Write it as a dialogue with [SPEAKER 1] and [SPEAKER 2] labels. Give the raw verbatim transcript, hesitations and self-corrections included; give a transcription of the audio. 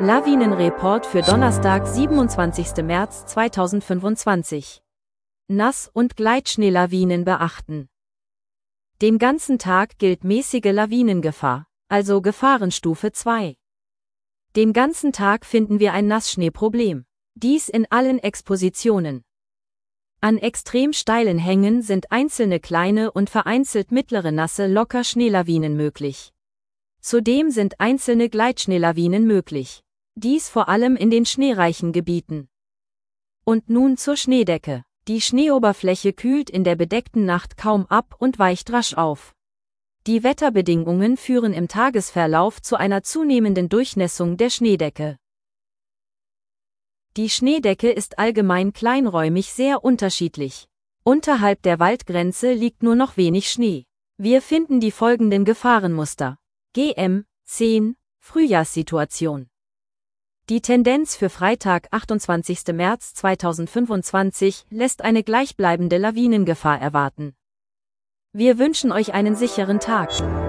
[SPEAKER 1] Lawinenreport für Donnerstag, siebenundzwanzigsten März zweitausendfünfundzwanzig. Nass- und Gleitschneelawinen beachten. Den ganzen Tag gilt mäßige Lawinengefahr, also Gefahrenstufe zwei. Den ganzen Tag finden wir ein Nassschneeproblem. Dies in allen Expositionen. An extrem steilen Hängen sind einzelne kleine und vereinzelt mittlere nasse Locker-Schneelawinen möglich. Zudem sind einzelne Gleitschneelawinen möglich. Dies vor allem in den schneereichen Gebieten. Und nun zur Schneedecke. Die Schneeoberfläche kühlt in der bedeckten Nacht kaum ab und weicht rasch auf. Die Wetterbedingungen führen im Tagesverlauf zu einer zunehmenden Durchnässung der Schneedecke. Die Schneedecke ist allgemein kleinräumig sehr unterschiedlich. Unterhalb der Waldgrenze liegt nur noch wenig Schnee. Wir finden die folgenden Gefahrenmuster. G M zehn Frühjahrssituation. Die Tendenz für Freitag, achtundzwanzigsten März zweitausendfünfundzwanzig, lässt eine gleichbleibende Lawinengefahr erwarten. Wir wünschen euch einen sicheren Tag.